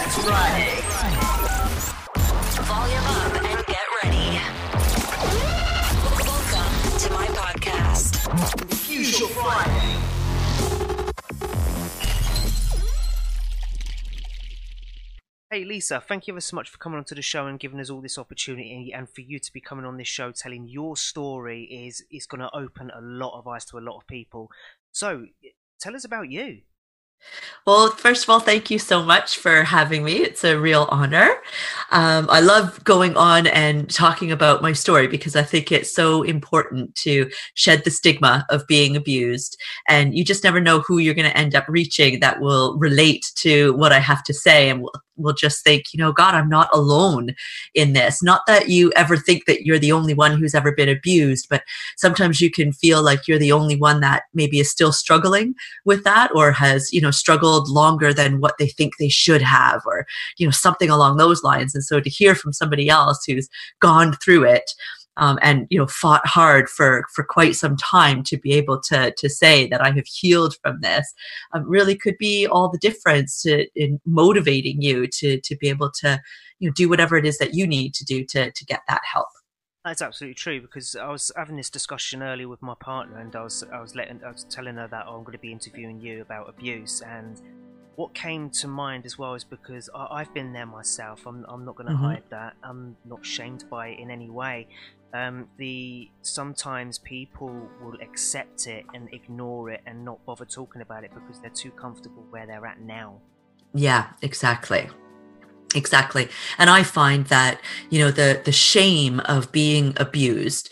Let's ride. Volume up and get ready. Welcome to my podcast, Fusion Friday. Hey Lisa, thank you ever so much for coming onto the show and giving us all this opportunity, and for you to be coming on this show telling your story is going to open a lot of eyes to a lot of people. So tell us about you. Well, first of all, thank you so much for having me. It's a real honor. I love going on and talking about my story because I think it's so important to shed the stigma of being abused. And you just never know who you're going to end up reaching that will relate to what I have to say and will just think, God, I'm not alone in this. Not that you ever think that you're the only one who's ever been abused, but sometimes you can feel like you're the only one that maybe is still struggling with that, or has, struggled longer than what they think they should have, or, something along those lines. And so to hear from somebody else who's gone through it, and fought hard for quite some time to be able to say that I have healed from this, really could be all the difference in motivating you to be able to do whatever it is that you need to do to get that help. That's absolutely true, because I was having this discussion earlier with my partner, and I was telling her that I'm going to be interviewing you about abuse, and what came to mind as well is because I've been there myself. I'm not going to hide that. I'm not shamed by it in any way. Sometimes people will accept it and ignore it and not bother talking about it because they're too comfortable where they're at now. Yeah, exactly. And I find that, the shame of being abused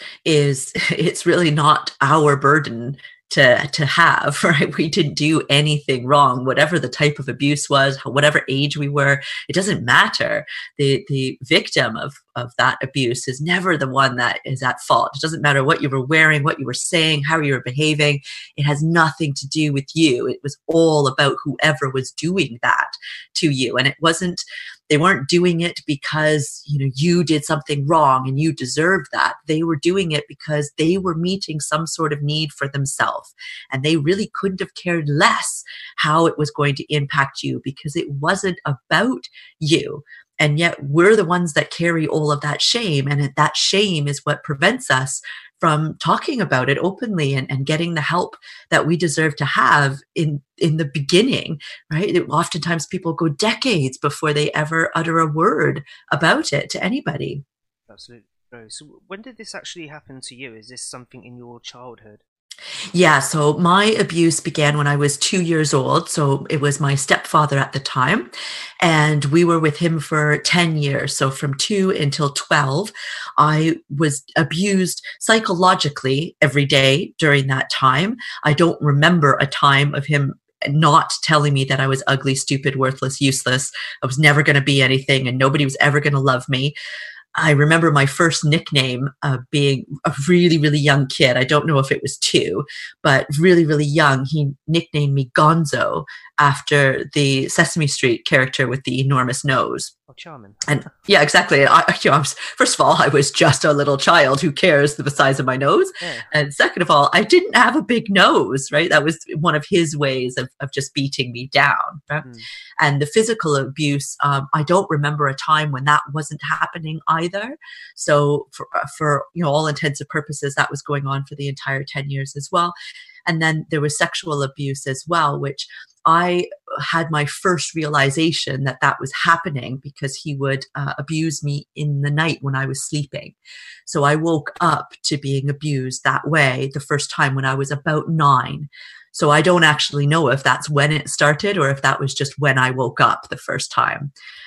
it's really not our burden to have, right? We didn't do anything wrong, whatever the type of abuse was, whatever age we were, it doesn't matter. The victim of that abuse is never the one that is at fault. It doesn't matter what you were wearing, what you were saying, how you were behaving. It has nothing to do with you. It was all about whoever was doing that to you. And they weren't doing it because, you did something wrong and you deserved that. They were doing it because they were meeting some sort of need for themselves. And they really couldn't have cared less how it was going to impact you, because it wasn't about you. And yet we're the ones that carry all of that shame. And that shame is what prevents us from talking about it openly and getting the help that we deserve to have in the beginning, right? Oftentimes people go decades before they ever utter a word about it to anybody. Absolutely. So when did this actually happen to you? Is this something in your childhood? Yeah, so my abuse began when I was 2 years old. So it was my stepfather at the time, and we were with him for 10 years. So from 2 until 12, I was abused psychologically every day during that time. I don't remember a time of him not telling me that I was ugly, stupid, worthless, useless. I was never going to be anything and nobody was ever going to love me. I remember my first nickname being a really, really young kid. I don't know if it was 2, but really, really young. He nicknamed me Gonzo after the Sesame Street character with the enormous nose. Oh, charming. And yeah, exactly. First of all, I was just a little child. Who cares the size of my nose? Yeah. And second of all, I didn't have a big nose, right? That was one of his ways of just beating me down. Right? And the physical abuse, I don't remember a time when that wasn't happening either. So for all intents and purposes, that was going on for the entire 10 years as well. And then there was sexual abuse as well, which I had my first realization that was happening because he would abuse me in the night when I was sleeping. So I woke up to being abused that way the first time when I was about 9. So I don't actually know if that's when it started or if that was just when I woke up the first time.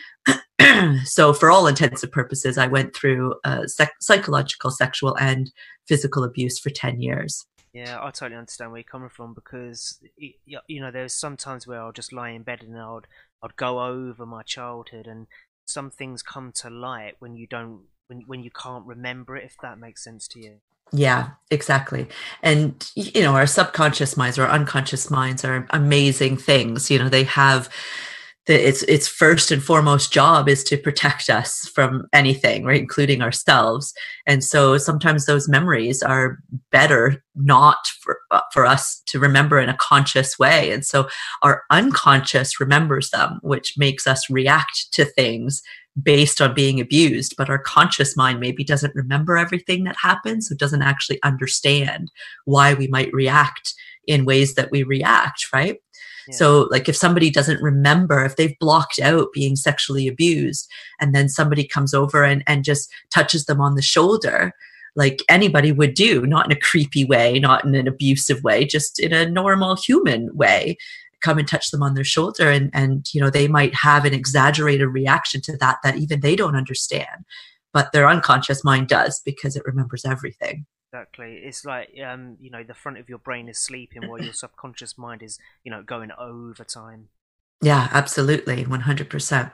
So for all intents and purposes, I went through psychological, sexual, and physical abuse for 10 years. Yeah, I totally understand where you're coming from, because there's some times where I'll just lie in bed and I'd go over my childhood, and some things come to light when you can't remember it, if that makes sense to you. Yeah, exactly. And our subconscious minds or unconscious minds are amazing things. They have its first and foremost job is to protect us from anything, right, including ourselves. And so sometimes those memories are better not for us to remember in a conscious way. And so our unconscious remembers them, which makes us react to things based on being abused. But our conscious mind maybe doesn't remember everything that happens, so doesn't actually understand why we might react in ways that we react, right? Yeah. So like if somebody doesn't remember, if they've blocked out being sexually abused, and then somebody comes over and just touches them on the shoulder, like anybody would do, not in a creepy way, not in an abusive way, just in a normal human way, come and touch them on their shoulder. And you know, they might have an exaggerated reaction to that even they don't understand, but their unconscious mind does, because it remembers everything. Exactly. It's like, you know, the front of your brain is sleeping while your subconscious mind is, you know, going overtime. Yeah, absolutely. 100%.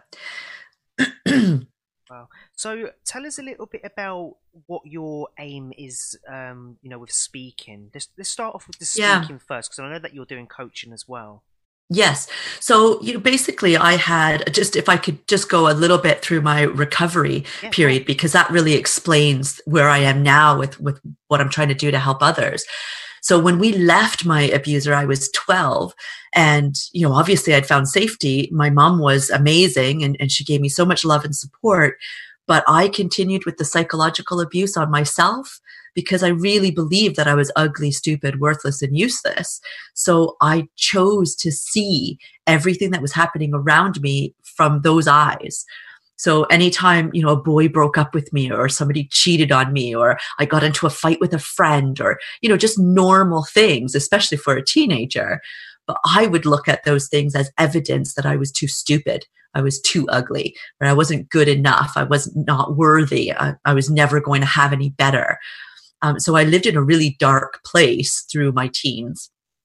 Wow. So tell us a little bit about what your aim is, you know, with speaking. Let's start off with the speaking first, because I know that you're doing coaching as well. Yes. So, you know, basically I had if I could just go a little bit through my recovery period, because that really explains where I am now with what I'm trying to do to help others. So when we left my abuser, I was 12, and, you know, obviously I'd found safety. My mom was amazing, and she gave me so much love and support, but I continued with the psychological abuse on myself, because I really believed that I was ugly, stupid, worthless, and useless. So I chose to see everything that was happening around me from those eyes. So anytime, you know, a boy broke up with me, or somebody cheated on me, or I got into a fight with a friend, or, you know, just normal things, especially for a teenager. But I would look at those things as evidence that I was too stupid. I was too ugly, or I wasn't good enough. I was not worthy. I was never going to have any better. So I lived in a really dark place through my teens.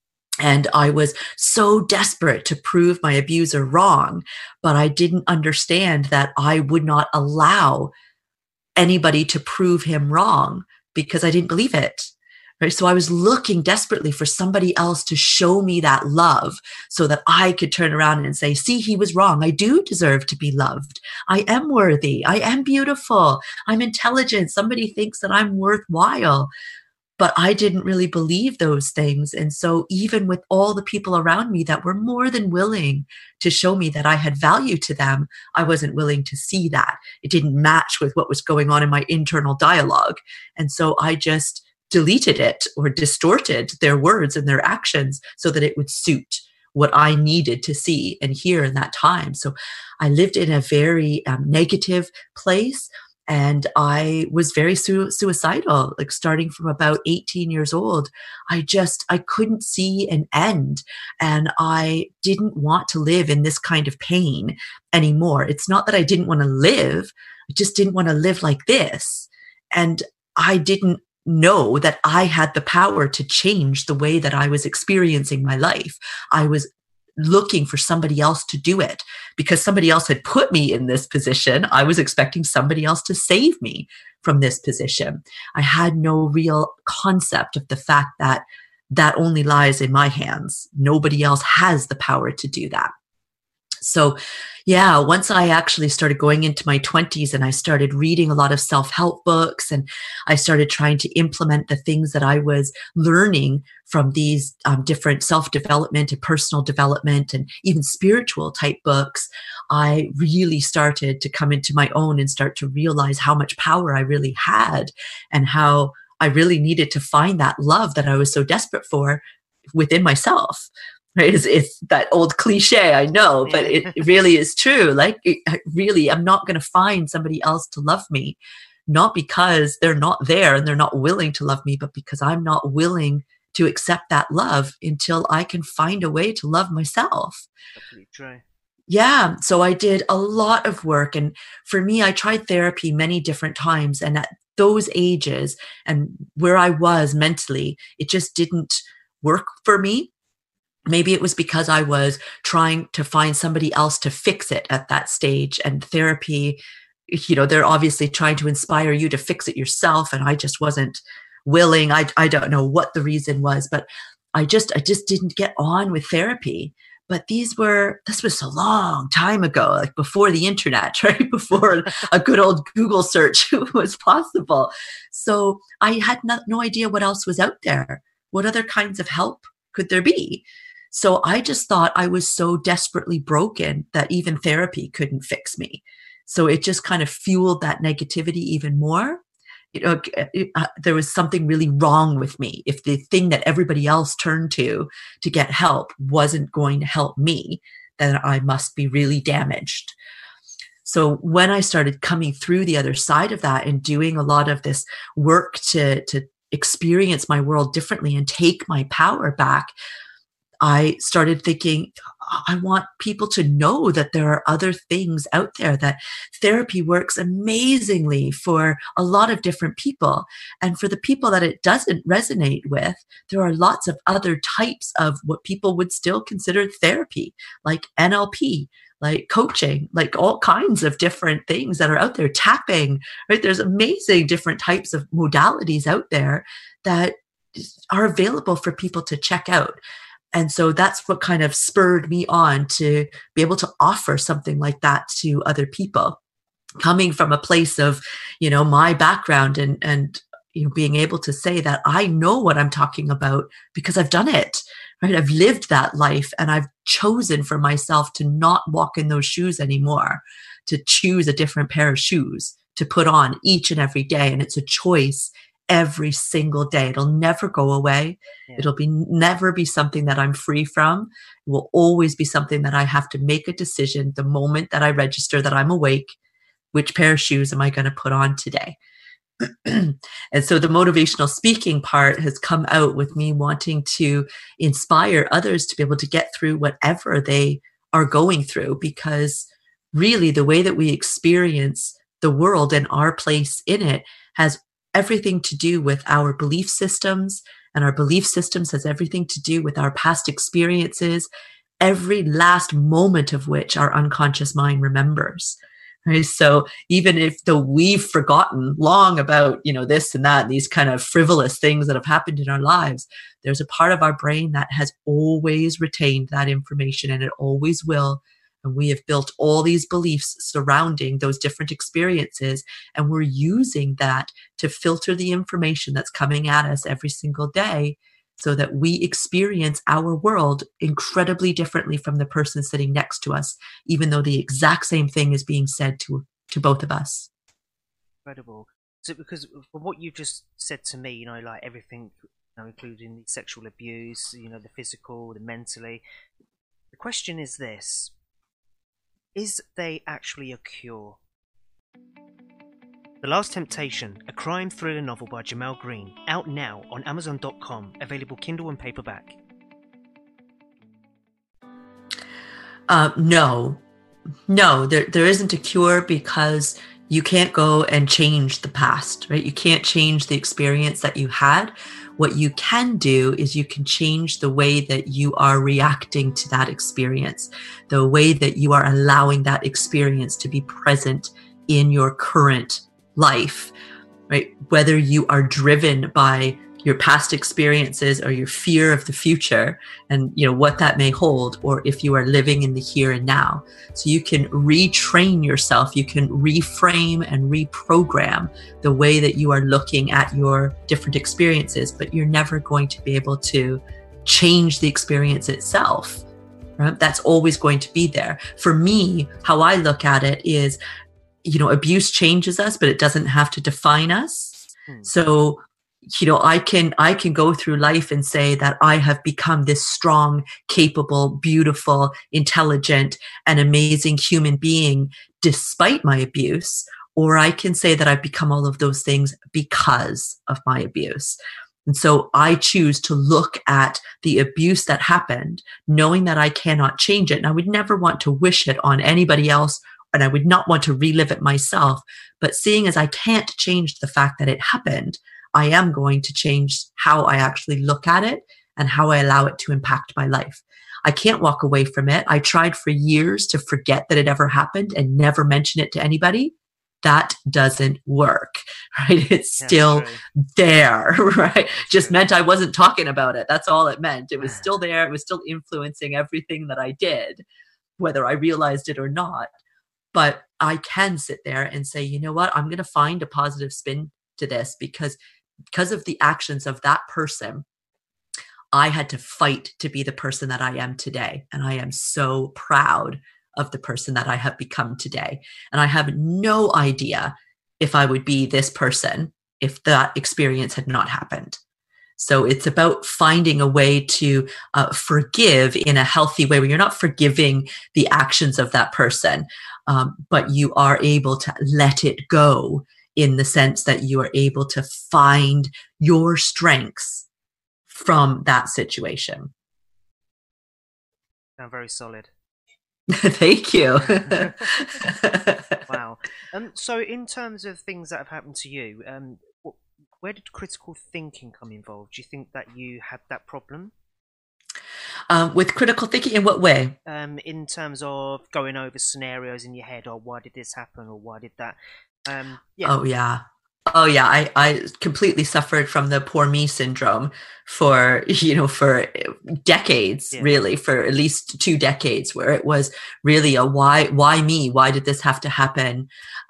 And I was so desperate to prove my abuser wrong, but I didn't understand that I would not allow anybody to prove him wrong, because I didn't believe it. Right? So I was looking desperately for somebody else to show me that love, so that I could turn around and say, see, he was wrong. I do deserve to be loved. I am worthy. I am beautiful. I'm intelligent. Somebody thinks that I'm worthwhile. But I didn't really believe those things. And so even with all the people around me that were more than willing to show me that I had value to them, I wasn't willing to see that. It didn't match with what was going on in my internal dialogue. And so I just deleted it, or distorted their words and their actions so that it would suit what I needed to see and hear in that time. So I lived in a very negative place. And I was very suicidal, like starting from about 18 years old. I couldn't see an end. And I didn't want to live in this kind of pain anymore. It's not that I didn't want to live. I just didn't want to live like this. And I didn't know that I had the power to change the way that I was experiencing my life. I was looking for somebody else to do it, because somebody else had put me in this position. I was expecting somebody else to save me from this position. I had no real concept of the fact that that only lies in my hands. Nobody else has the power to do that. So yeah, once I actually started going into my 20s, and I started reading a lot of self-help books, and I started trying to implement the things that I was learning from these different self-development and personal development and even spiritual type books, I really started to come into my own and start to realize how much power I really had, and how I really needed to find that love that I was so desperate for within myself. Right? It's that old cliche, I know, but it really is true. Like, really, I'm not going to find somebody else to love me, not because they're not there and they're not willing to love me, but because I'm not willing to accept that love until I can find a way to love myself. Absolutely true. Yeah. So I did a lot of work. And for me, I tried therapy many different times. And at those ages and where I was mentally, it just didn't work for me. Maybe it was because I was trying to find somebody else to fix it at that stage. And therapy, you know, they're obviously trying to inspire you to fix it yourself. And I just wasn't willing. I don't know what the reason was, but I just didn't get on with therapy. But this was a long time ago, like before the internet, right? Before a good old Google search was possible. So I had no idea what else was out there. What other kinds of help could there be? So I just thought I was so desperately broken that even therapy couldn't fix me. So it just kind of fueled that negativity even more. There was something really wrong with me if the thing that everybody else turned to get help wasn't going to help me, then I must be really damaged. So when I started coming through the other side of that and doing a lot of this work to experience my world differently and take my power back, I started thinking, I want people to know that there are other things out there, that therapy works amazingly for a lot of different people. And for the people that it doesn't resonate with, there are lots of other types of what people would still consider therapy, like NLP, like coaching, like all kinds of different things that are out there, tapping, right? There's amazing different types of modalities out there that are available for people to check out. And so that's what kind of spurred me on to be able to offer something like that to other people, coming from a place of, my background and being able to say that I know what I'm talking about because I've done it, right? I've lived that life and I've chosen for myself to not walk in those shoes anymore, to choose a different pair of shoes to put on each and every day. And it's a choice every single day. It'll never go away. Yeah. It'll never be something that I'm free from. It will always be something that I have to make a decision the moment that I register that I'm awake. Which pair of shoes am I going to put on today? And so the motivational speaking part has come out with me wanting to inspire others to be able to get through whatever they are going through, because really the way that we experience the world and our place in it has everything to do with our belief systems, and our belief systems has everything to do with our past experiences, every last moment of which our unconscious mind remembers. Right? So even if we've forgotten long about, this and that, these kind of frivolous things that have happened in our lives, there's a part of our brain that has always retained that information, and it always will. And we have built all these beliefs surrounding those different experiences, and we're using that to filter the information that's coming at us every single day so that we experience our world incredibly differently from the person sitting next to us, even though the exact same thing is being said to both of us. Incredible. So because from what you've just said to me, like everything, including the sexual abuse, the physical, the mentally, the question is this: is there actually a cure? The Last Temptation, a crime thriller novel by Jamal Green, out now on Amazon.com, available Kindle and paperback. No, there isn't a cure, because you can't go and change the past, right? You can't change the experience that you had. What you can do is you can change the way that you are reacting to that experience, the way that you are allowing that experience to be present in your current life, right? Whether you are driven by your past experiences or your fear of the future and what that may hold, or if you are living in the here and now. So you can retrain yourself, you can reframe and reprogram the way that you are looking at your different experiences, but you're never going to be able to change the experience itself, right? That's always going to be there. For me, how I look at it is, abuse changes us, but it doesn't have to define us. So I can go through life and say that I have become this strong, capable, beautiful, intelligent, and amazing human being despite my abuse, or I can say that I've become all of those things because of my abuse. And so I choose to look at the abuse that happened, knowing that I cannot change it. And I would never want to wish it on anybody else, and I would not want to relive it myself. But seeing as I can't change the fact that it happened, I am going to change how I actually look at it and how I allow it to impact my life. I can't walk away from it. I tried for years to forget that it ever happened and never mention it to anybody. that doesn't work, right? It's Yeah, still true. there, right? That's Just true. meant I wasn't talking about it. That's all it meant. It was still there. It was still influencing everything that I did, whether I realized it or not. But I can sit there and say, you know what? I'm going to find a positive spin to this because of the actions of that person, I had to fight to be the person that I am today. And I am so proud of the person that I have become today. And I have no idea if I would be this person if that experience had not happened. So it's about finding a way to forgive in a healthy way where you're not forgiving the actions of that person, but you are able to let it go in the sense that you are able to find your strengths from that situation. Sound very solid. Thank you. Wow. So in terms of things that have happened to you, where did critical thinking come involved? Do you think that you had that problem? With critical thinking, in what way? In terms of going over scenarios in your head, or why did this happen, or why did that? Yeah. Oh yeah. Oh yeah. I completely suffered from the poor me syndrome for, for decades, Yeah. really, for at least 2 decades, where it was really a why me? Why did this have to happen?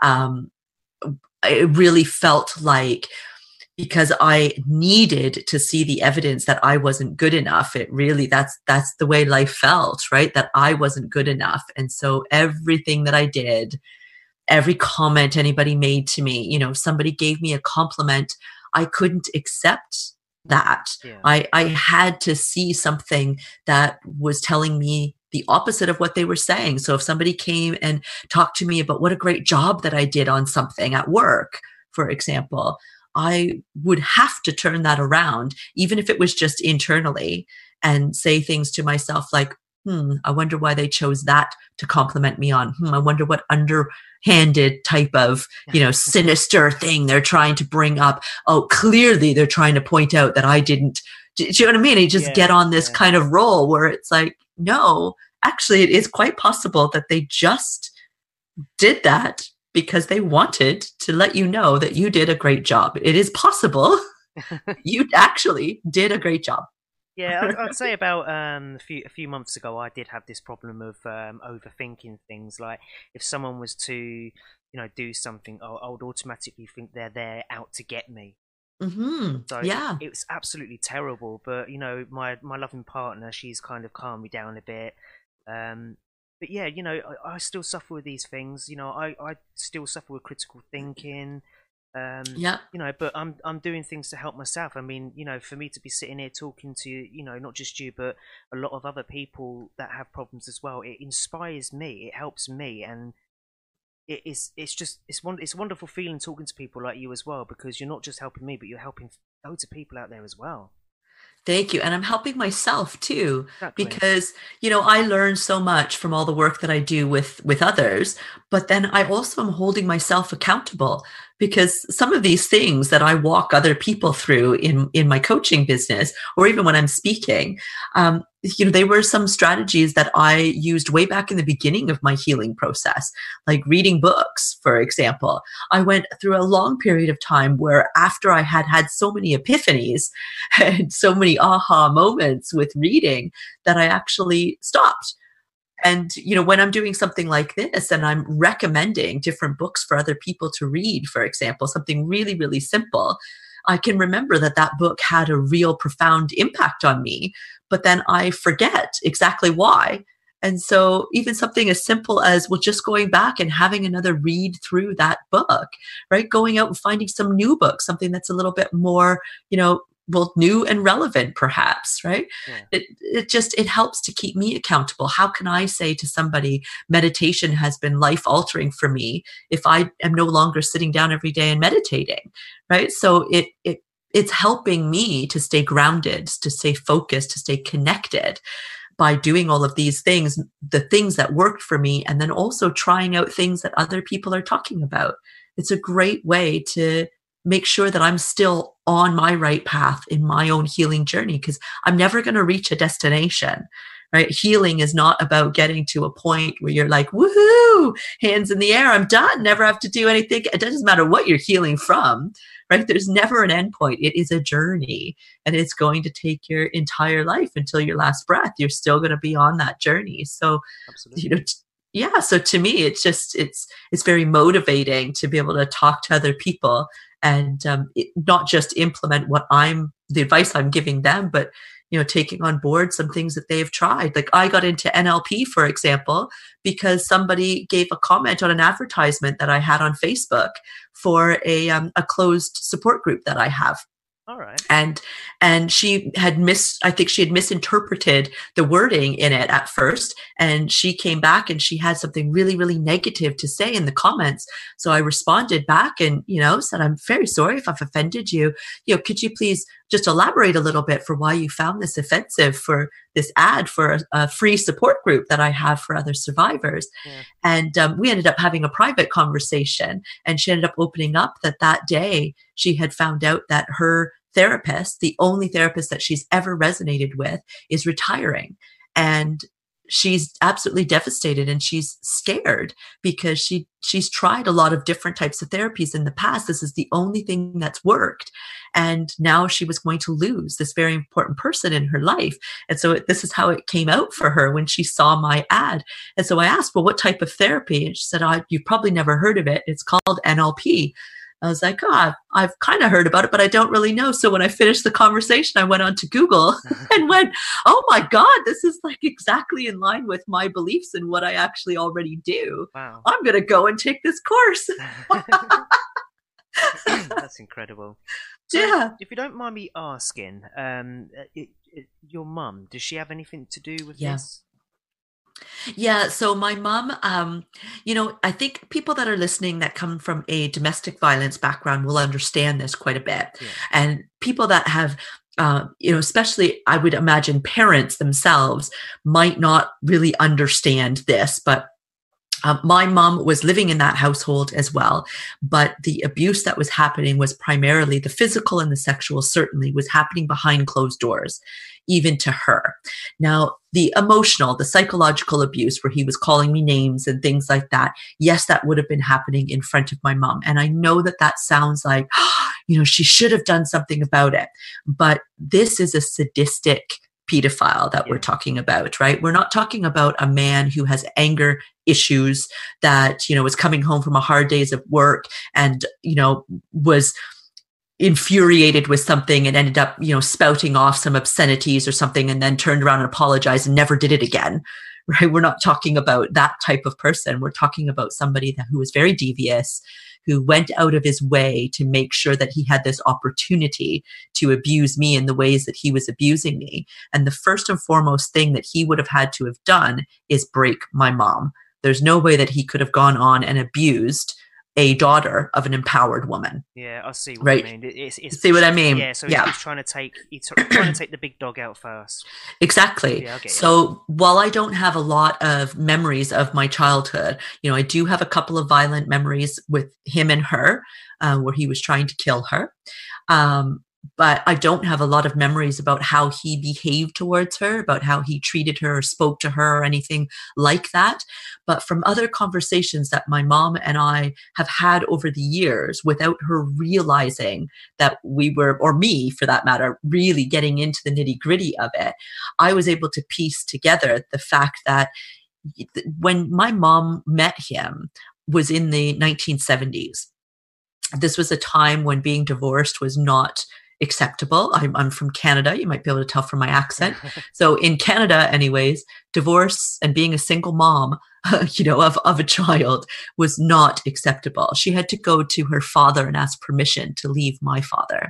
It really felt like because I needed to see the evidence that I wasn't good enough. It really, that's the way life felt, right? That I wasn't good enough. And so everything that I did, every comment anybody made to me, somebody gave me a compliment, I couldn't accept that. Yeah. I had to see something that was telling me the opposite of what they were saying. So if somebody came and talked to me about what a great job that I did on something at work, for example, I would have to turn that around, even if it was just internally, and say things to myself like, I wonder why they chose that to compliment me on. I wonder what underhanded type of, sinister thing they're trying to bring up. Oh, clearly they're trying to point out that I didn't. Do you know what I mean? You just get on this kind of roll where it's like, no, actually, it is quite possible that they just did that because they wanted to let you know that you did a great job. It is possible you actually did a great job. Yeah, I'd say about a few months ago, I did have this problem of overthinking things. Like if someone was to, do something, I would automatically think they're there out to get me. Mm-hmm. So Yeah. it was absolutely terrible. But my loving partner, she's kind of calmed me down a bit. But yeah, I still suffer with these things. I still suffer with critical thinking. Yeah. But I'm doing things to help myself. I mean, for me to be sitting here talking to, not just you, but a lot of other people that have problems as well, it inspires me, it helps me, and it's a wonderful feeling talking to people like you as well, because you're not just helping me, but you're helping loads of people out there as well. Thank you. And I'm helping myself too, Exactly. because, I learn so much from all the work that I do with others, but then I also am holding myself accountable because some of these things that I walk other people through in my coaching business, or even when I'm speaking, they were some strategies that I used way back in the beginning of my healing process, like reading books, for example. I went through a long period of time where after I had so many epiphanies and so many aha moments with reading that I actually stopped. And, when I'm doing something like this and I'm recommending different books for other people to read, for example, something really, really simple, I can remember that book had a real profound impact on me, but then I forget exactly why. And so even something as simple as, just going back and having another read through that book, right? Going out and finding some new book, something that's a little bit more, new and relevant, perhaps, right? Yeah. It helps to keep me accountable. How can I say to somebody, meditation has been life altering for me if I am no longer sitting down every day and meditating, right? So it's helping me to stay grounded, to stay focused, to stay connected by doing all of these things, the things that worked for me, and then also trying out things that other people are talking about. It's a great way to make sure that I'm still on my right path in my own healing journey, because I'm never going to reach a destination, right? Healing is not about getting to a point where you're like, woohoo, hands in the air, I'm done, never have to do anything. It doesn't matter what you're healing from, right? There's never an end point. It is a journey, and it's going to take your entire life until your last breath. You're still going to be on that journey. So, Absolutely. Yeah. So to me, it's very motivating to be able to talk to other people and not just implement the advice I'm giving them, but taking on board some things that they've tried. Like I got into NLP, for example, because somebody gave a comment on an advertisement that I had on Facebook for a closed support group that I have. All right. And she had I think she had misinterpreted the wording in it at first. And she came back and she had something really, really negative to say in the comments. So I responded back and, said, I'm very sorry if I've offended you. Could you please just elaborate a little bit for why you found this offensive for this ad for a free support group that I have for other survivors? Yeah. And we ended up having a private conversation, and she ended up opening up that day she had found out that her therapist, the only therapist that she's ever resonated with, is retiring. And she's absolutely devastated and she's scared because she's tried a lot of different types of therapies in the past. This is the only thing that's worked. And now she was going to lose this very important person in her life. And so this is how it came out for her when she saw my ad. And so I asked, well, what type of therapy? And she said, you've probably never heard of it. It's called NLP. I was like, I've kind of heard about it, but I don't really know. So when I finished the conversation, I went on to Google and went, oh my God, this is like exactly in line with my beliefs and what I actually already do. Wow. I'm going to go and take this course. That's incredible. So, yeah. If you don't mind me asking, your mum, does she have anything to do with this? Yeah. So my mom, I think people that are listening that come from a domestic violence background will understand this quite a bit. Yeah. And people that have, especially I would imagine parents themselves might not really understand this, but my mom was living in that household as well, but the abuse that was happening was primarily the physical, and the sexual certainly was happening behind closed doors, even to her. Now, the emotional, the psychological abuse where he was calling me names and things like that, yes, that would have been happening in front of my mom. And I know that sounds like, she should have done something about it. But this is a sadistic pedophile that we're talking about, right? We're not talking about a man who has anger issues that, was coming home from a hard days of work and, was infuriated with something and ended up, spouting off some obscenities or something and then turned around and apologized and never did it again, right? We're not talking about that type of person. We're talking about somebody who was very devious, who went out of his way to make sure that he had this opportunity to abuse me in the ways that he was abusing me. And the first and foremost thing that he would have had to have done is break my mom. There's no way that he could have gone on and abused a daughter of an empowered woman. Yeah, I see what right? you mean. See what I mean? Yeah, so he's trying to take the big dog out first. Exactly. Yeah, okay. So while I don't have a lot of memories of my childhood, I do have a couple of violent memories with him and her, where he was trying to kill her. But I don't have a lot of memories about how he behaved towards her, about how he treated her or spoke to her or anything like that. But from other conversations that my mom and I have had over the years, without her realizing that we were, or me for that matter, really getting into the nitty-gritty of it, I was able to piece together the fact that when my mom met him was in the 1970s. This was a time when being divorced was not acceptable. I'm from Canada. You might be able to tell from my accent. So in Canada, anyways, divorce and being a single mom, of a child was not acceptable. She had to go to her father and ask permission to leave my father.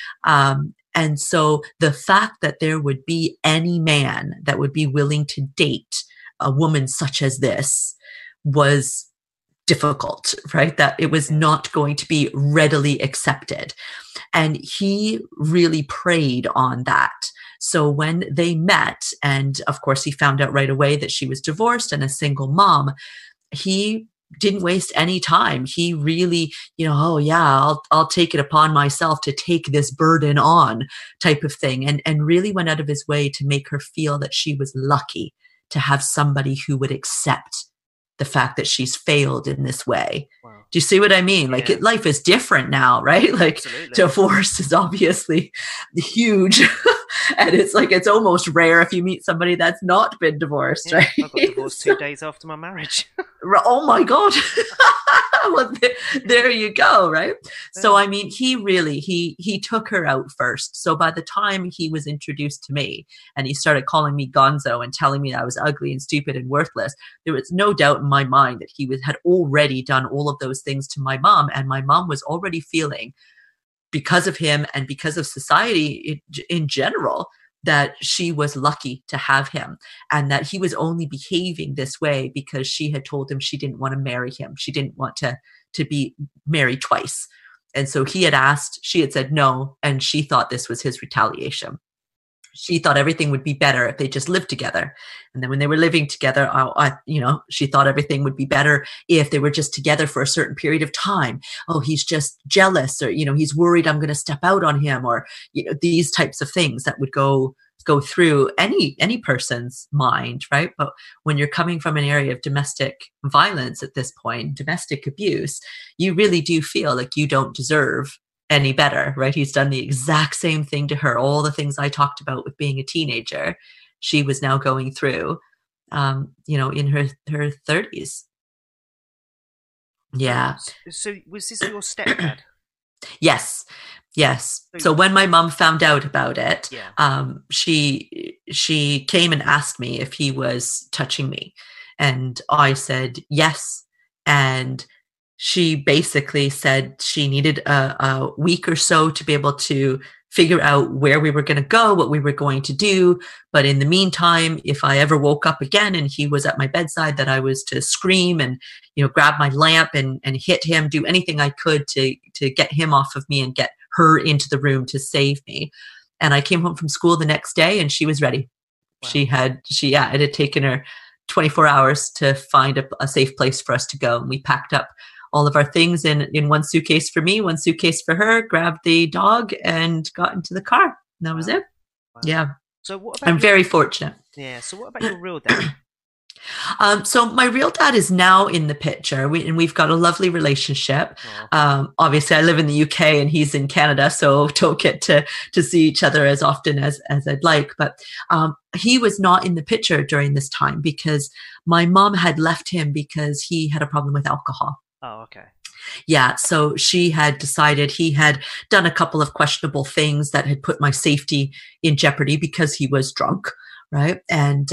And so the fact that there would be any man that would be willing to date a woman such as this was difficult, right? That it was not going to be readily accepted. And he really preyed on that. So when they met, and of course he found out right away that she was divorced and a single mom, he didn't waste any time. He really, oh yeah, I'll take it upon myself to take this burden on, type of thing. And really went out of his way to make her feel that she was lucky to have somebody who would accept the fact that she's failed in this way. Wow. Do you see what I mean? Like, life is different now, right? Like, Absolutely. divorce is obviously huge. And it's like, it's almost rare if you meet somebody that's not been divorced, right? I got divorced 2 days after my marriage. Oh my God. Well, there you go, right? So, I mean, he took her out first. So by the time he was introduced to me and he started calling me gonzo and telling me I was ugly and stupid and worthless, there was no doubt in my mind that had already done all of those things to my mom. And my mom was already feeling, because of him and because of society in general, that she was lucky to have him, and that he was only behaving this way because she had told him she didn't want to marry him. She didn't want to be married twice. And so she had said no, and she thought this was his retaliation. She thought everything would be better if they just lived together. And then when they were living together, she thought everything would be better if they were just together for a certain period of time. Oh, he's just jealous, or, he's worried I'm going to step out on him, or, these types of things that would go through any person's mind, right? But when you're coming from an area of domestic violence at this point, domestic abuse, you really do feel like you don't deserve any better, right? He's done the exact same thing to her. All the things I talked about with being a teenager, she was now going through, in her 30s. Yeah. So was this your stepdad? Yes. So when my mom found out about it, she came and asked me if he was touching me, and I said yes. And she basically said she needed a week or so to be able to figure out where we were going to go, what we were going to do. But in the meantime, if I ever woke up again and he was at my bedside, that I was to scream and, grab my lamp and hit him, do anything I could to get him off of me and get her into the room to save me. And I came home from school the next day and she was ready. Wow. It had taken her 24 hours to find a safe place for us to go. And we packed up all of our things in one suitcase for me, one suitcase for her, grabbed the dog and got into the car. And that was it. Wow. Yeah. So what about I'm very fortunate. Yeah. So what about your real dad? So my real dad is now in the picture, and we've got a lovely relationship. Obviously, I live in the UK and he's in Canada, so don't get to see each other as often as I'd like. But he was not in the picture during this time because my mom had left him because he had a problem with alcohol. Oh, okay. Yeah, so she had decided he had done a couple of questionable things that had put my safety in jeopardy because he was drunk, right? And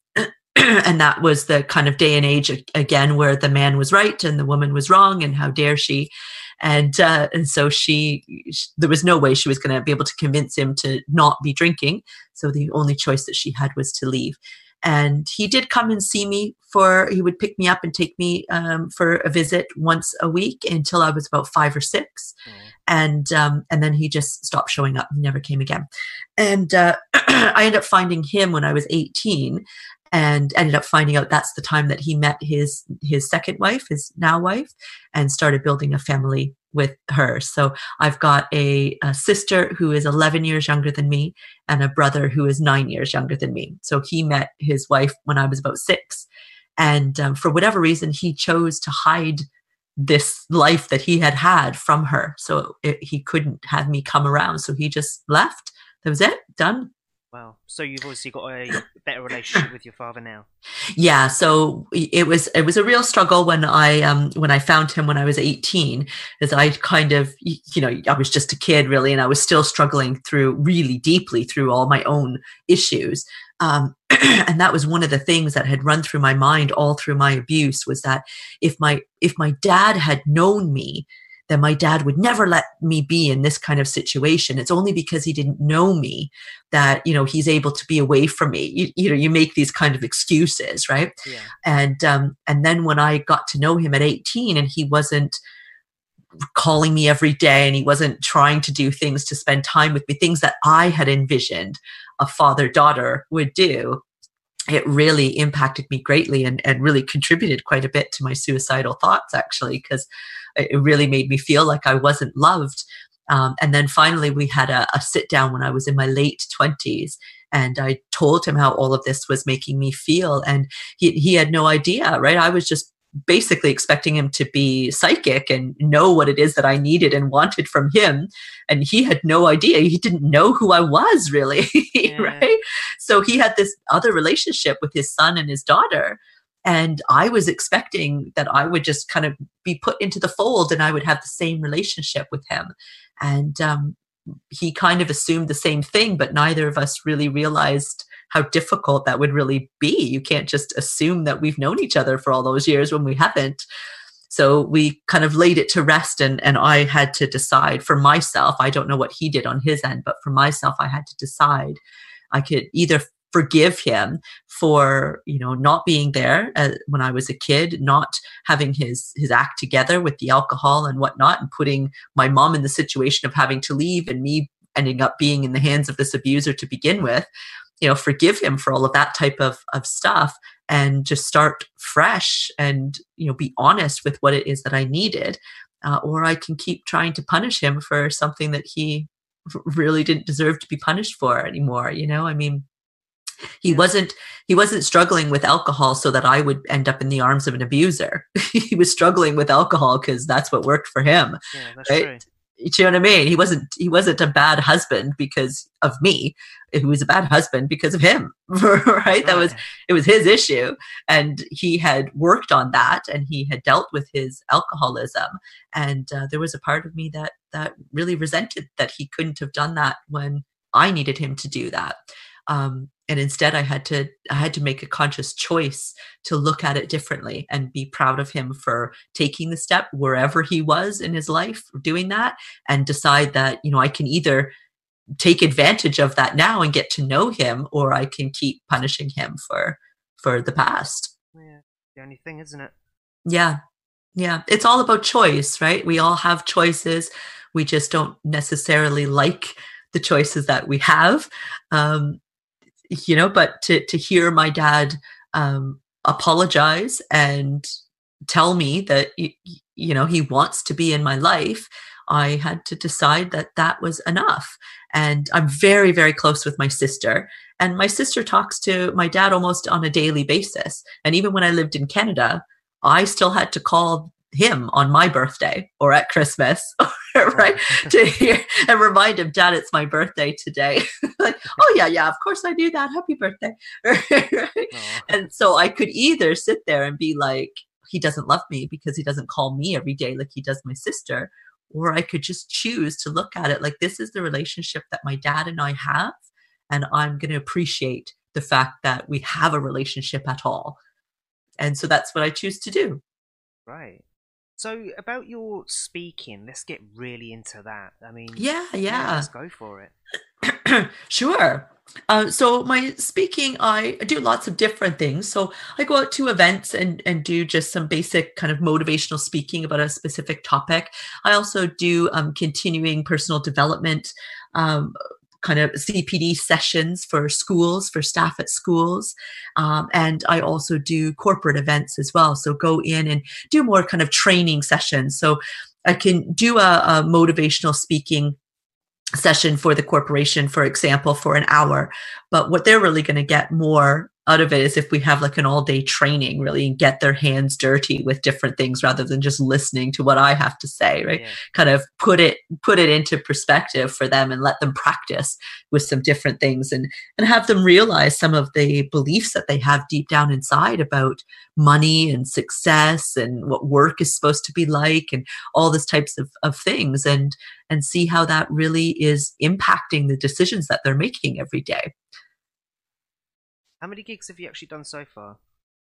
and that was the kind of day and age again where the man was right and the woman was wrong, and how dare she? And so there was no way she was going to be able to convince him to not be drinking. So the only choice that she had was to leave. And he did come and see me he would pick me up and take me for a visit once a week until I was about 5 or 6. And then he just stopped showing up and never came again. And I ended up finding him when I was 18 and ended up finding out that's the time that he met his second wife, his now wife, and started building a family with her. So I've got a sister who is 11 years younger than me and a brother who is 9 years younger than me. So he met his wife when I was about 6. And for whatever reason, he chose to hide this life that he had from her. So he couldn't have me come around. So he just left. That was it. Done. Wow. So you've obviously got a better relationship with your father now. Yeah. So it was a real struggle when I found him when I was 18, as I kind of, I was just a kid really, and I was still struggling really deeply through all my own issues. And that was one of the things that had run through my mind all through my abuse, was that if my dad had known me, then my dad would never let me be in this kind of situation. It's only because he didn't know me that, he's able to be away from me. You make these kind of excuses, right? Yeah. And then when I got to know him at 18 and he wasn't calling me every day and he wasn't trying to do things to spend time with me, things that I had envisioned a father-daughter would do, it really impacted me greatly, and really contributed quite a bit to my suicidal thoughts, actually, because it really made me feel like I wasn't loved. And then finally, we had a sit down when I was in my late 20s. And I told him how all of this was making me feel. And he had no idea, right? I was just basically expecting him to be psychic and know what it is that I needed and wanted from him. And he had no idea. He didn't know who I was, really, Yeah. right? So he had this other relationship with his son and his daughter. And I was expecting that I would just kind of be put into the fold and I would have the same relationship with him. And he kind of assumed the same thing, but neither of us really realized how difficult that would really be. You can't just assume that we've known each other for all those years when we haven't. So we kind of laid it to rest, and I had to decide for myself. I don't know what he did on his end, but for myself, I had to decide. I could either forgive him for, not being there when I was a kid, not having his act together with the alcohol and whatnot, and putting my mom in the situation of having to leave and me ending up being in the hands of this abuser to begin with. Forgive him for all of that type of stuff and just start fresh and, be honest with what it is that I needed. Or I can keep trying to punish him for something that he really didn't deserve to be punished for anymore. I mean, he wasn't struggling with alcohol so that I would end up in the arms of an abuser. He was struggling with alcohol because that's what worked for him. Yeah, that's right? true. Do you know what I mean? He wasn't a bad husband because of me. He was a bad husband because of him, right? It was his issue, and he had worked on that, and he had dealt with his alcoholism. And there was a part of me that really resented that he couldn't have done that when I needed him to do that. And instead I had to make a conscious choice to look at it differently and be proud of him for taking the step wherever he was in his life, doing that, and decide that, I can either take advantage of that now and get to know him, or I can keep punishing him for the past. Yeah, the only thing, isn't it? Yeah. Yeah. It's all about choice, right? We all have choices. We just don't necessarily like the choices that we have. But to hear my dad apologize and tell me that, he wants to be in my life, I had to decide that was enough. And I'm very, very close with my sister. And my sister talks to my dad almost on a daily basis. And even when I lived in Canada, I still had to call him on my birthday or at Christmas, right? To hear and remind him, Dad, it's my birthday today. Like, oh yeah, of course I do that. Happy birthday. Right? And so I could either sit there and be like, he doesn't love me because he doesn't call me every day like he does my sister. Or I could just choose to look at it like, this is the relationship that my dad and I have. And I'm going to appreciate the fact that we have a relationship at all. And so that's what I choose to do. Right. So about your speaking, let's get really into that. I mean, yeah, let's go for it. Sure. So my speaking, I do lots of different things. So I go out to events and do just some basic kind of motivational speaking about a specific topic. I also do continuing personal development, kind of CPD sessions for schools, for staff at schools. And I also do corporate events as well. So go in and do more kind of training sessions. So I can do a motivational speaking session for the corporation, for example, for an hour. But what they're really going to get more out of it is if we have like an all-day training, really, and get their hands dirty with different things rather than just listening to what I have to say, right? Yeah. Kind of put it into perspective for them and let them practice with some different things and have them realize some of the beliefs that they have deep down inside about money and success and what work is supposed to be like and all these types of things and see how that really is impacting the decisions that they're making every day. How many gigs have you actually done so far?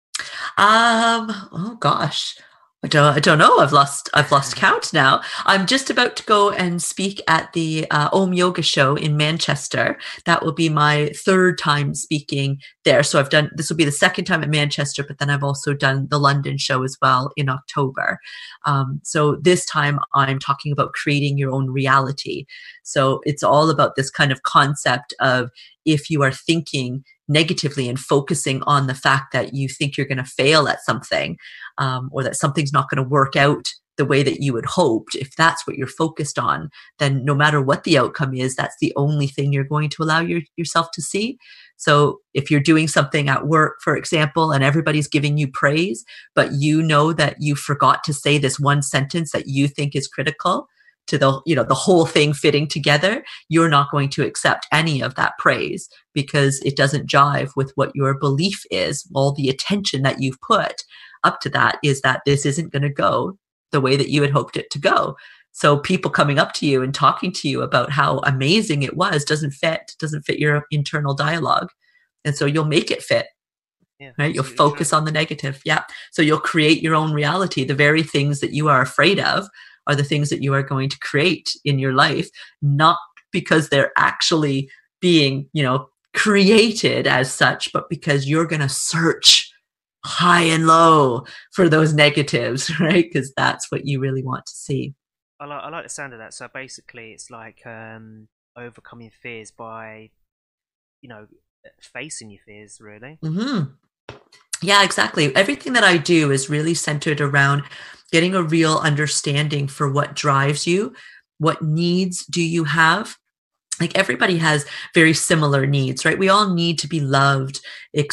Oh gosh, I don't know. I've lost count now. I'm just about to go and speak at the Om Yoga show in Manchester. That will be my third time speaking there. So this will be the second time at Manchester, but then I've also done the London show as well in October. So this time I'm talking about creating your own reality. So it's all about this kind of concept of if you are thinking negatively and focusing on the fact that you think you're going to fail at something, or that something's not going to work out the way that you had hoped, if that's what you're focused on, then no matter what the outcome is, that's the only thing you're going to allow yourself to see. So if you're doing something at work, for example, and everybody's giving you praise, but you know that you forgot to say this one sentence that you think is critical to the whole thing fitting together, you're not going to accept any of that praise because it doesn't jive with what your belief is. All the attention that you've put up to that is that this isn't going to go the way that you had hoped it to go. So people coming up to you and talking to you about how amazing it was doesn't fit your internal dialogue. And so you'll make it fit. Yeah, right? You'll focus on the negative. Yeah. So you'll create your own reality. The very things that you are afraid of are the things that you are going to create in your life, not because they're actually being, created as such, but because you're going to search high and low for those negatives, right? Because that's what you really want to see. I like the sound of that. So basically, it's like overcoming fears by, facing your fears, really. Mm-hmm. Yeah, exactly. Everything that I do is really centered around getting a real understanding for what drives you, what needs do you have. Like everybody has very similar needs, right? We all need to be loved,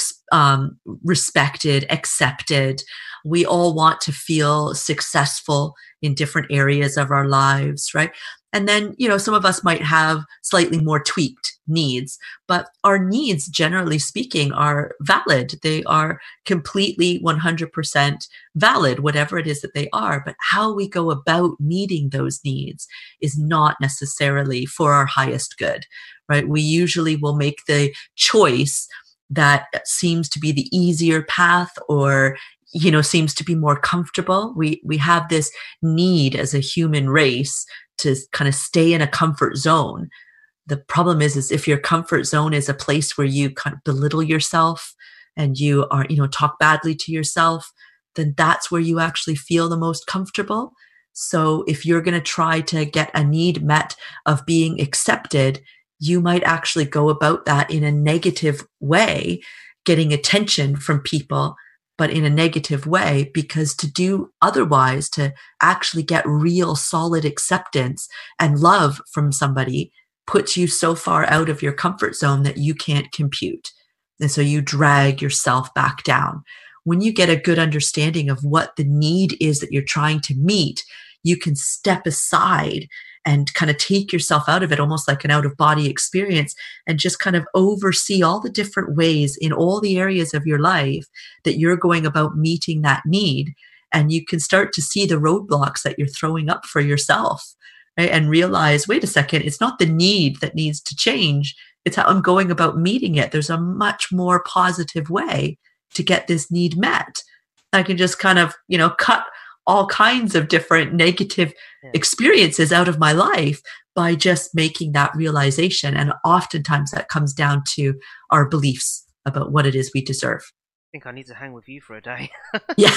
respected, accepted. We all want to feel successful in different areas of our lives, right? And then, some of us might have slightly more tweaked needs, but our needs, generally speaking, are valid. They are completely 100% valid, whatever it is that they are. But how we go about meeting those needs is not necessarily for our highest good, right? We usually will make the choice that seems to be the easier path or seems to be more comfortable. We have this need as a human race to kind of stay in a comfort zone. The problem is if your comfort zone is a place where you kind of belittle yourself and you are, talk badly to yourself, then that's where you actually feel the most comfortable. So if you're going to try to get a need met of being accepted, you might actually go about that in a negative way, getting attention from people, but in a negative way, because to do otherwise, to actually get real solid acceptance and love from somebody puts you so far out of your comfort zone that you can't compute. And so you drag yourself back down. When you get a good understanding of what the need is that you're trying to meet, you can step aside and kind of take yourself out of it, almost like an out-of-body experience, and just kind of oversee all the different ways in all the areas of your life that you're going about meeting that need. And you can start to see the roadblocks that you're throwing up for yourself, right? And realize, wait a second, it's not the need that needs to change. It's how I'm going about meeting it. There's a much more positive way to get this need met. I can just kind of, cut all kinds of different negative experiences out of my life by just making that realization. And oftentimes that comes down to our beliefs about what it is we deserve. I think I need to hang with you for a day. Yeah,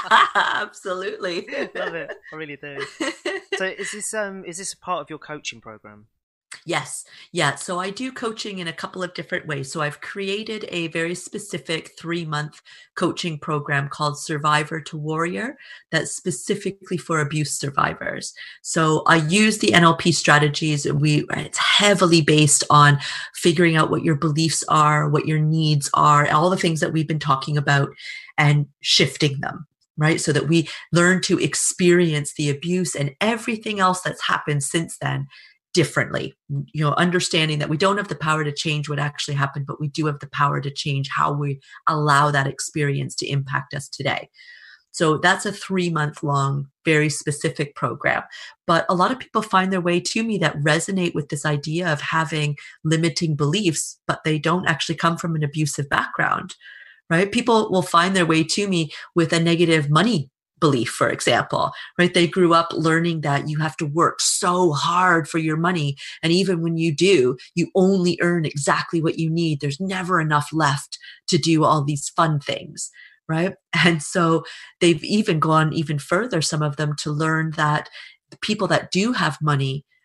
absolutely. Love it. I really do. So is this a part of your coaching program? Yes. Yeah. So I do coaching in a couple of different ways. So I've created a very specific 3-month coaching program called Survivor to Warrior that's specifically for abuse survivors. So I use the NLP strategies. It's heavily based on figuring out what your beliefs are, what your needs are, all the things that we've been talking about, and shifting them. Right? So that we learn to experience the abuse and everything else that's happened since then differently, understanding that we don't have the power to change what actually happened, but we do have the power to change how we allow that experience to impact us today. So that's a 3-month long, very specific program. But a lot of people find their way to me that resonate with this idea of having limiting beliefs, but they don't actually come from an abusive background, right? People will find their way to me with a negative money belief, for example, right? They grew up learning that you have to work so hard for your money. And even when you do, you only earn exactly what you need. There's never enough left to do all these fun things, right? And so they've even gone even further, some of them, to learn that the people that do have money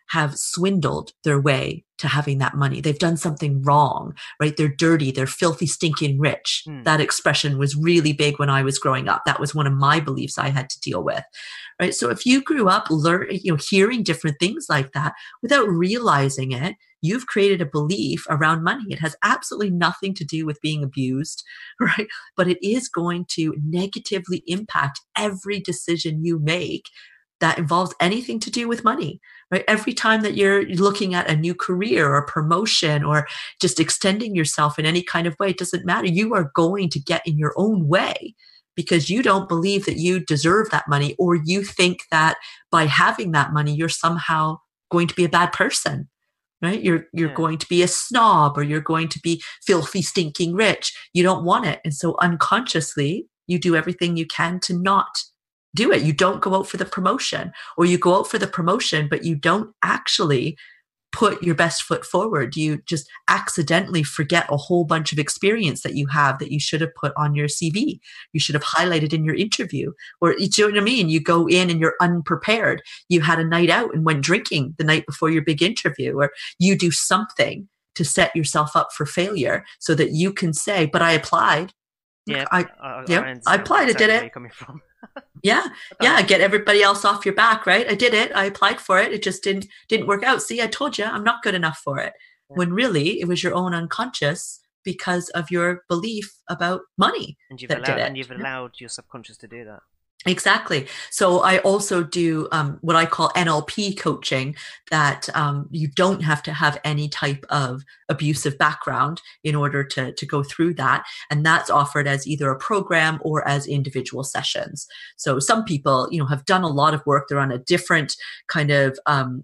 have swindled their way to having that money. They've done something wrong, right? They're dirty, they're filthy, stinking rich. That expression was really big when I was growing up. That was one of my beliefs I had to deal with, right? So if you grew up hearing different things like that without realizing it, you've created a belief around money. It has absolutely nothing to do with being abused, right? But it is going to negatively impact every decision you make that involves anything to do with money, right? Every time that you're looking at a new career or promotion or just extending yourself in any kind of way, it doesn't matter. You are going to get in your own way because you don't believe that you deserve that money, or you think that by having that money, you're somehow going to be a bad person. Right? You're going to be a snob, or you're going to be filthy, stinking rich. You don't want it. And so unconsciously, you do everything you can to not do it. You don't go out for the promotion, or you go out for the promotion, but you don't actually put your best foot forward. You just accidentally forget a whole bunch of experience that you have that you should have put on your CV. You should have highlighted in your interview, or you know what I mean? You go in and you're unprepared. You had a night out and went drinking the night before your big interview, or you do something to set yourself up for failure so that you can say, but I applied. Yeah, I applied. I did it. Coming from. Yeah. Get everybody else off your back, right? I did it. I applied for it. It just didn't work out. See, I told you I'm not good enough for it. Yeah. When really it was your own unconscious because of your belief about money. And you've allowed your subconscious to do that. Exactly. So I also do what I call NLP coaching, that you don't have to have any type of abusive background in order to go through that. And that's offered as either a program or as individual sessions. So some people, have done a lot of work. They're on a different kind of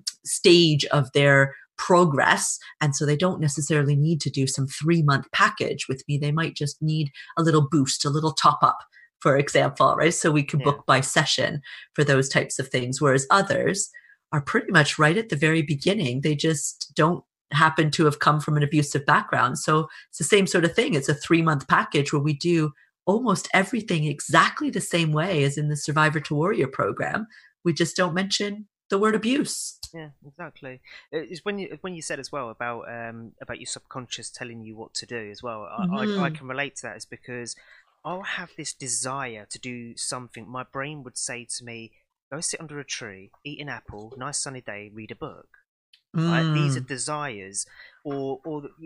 stage of their progress. And so they don't necessarily need to do some 3-month package with me. They might just need a little boost, a little top up, for example, right? So we can book by session for those types of things. Whereas others are pretty much right at the very beginning. They just don't happen to have come from an abusive background. So it's the same sort of thing. It's a 3-month package where we do almost everything exactly the same way as in the Survivor to Warrior program. We just don't mention the word abuse. Yeah, exactly. It's when you said as well about your subconscious telling you what to do as well. I can relate to that. Is because I'll have this desire to do something. My brain would say to me, go sit under a tree, eat an apple, nice sunny day, read a book. Right? These are desires, or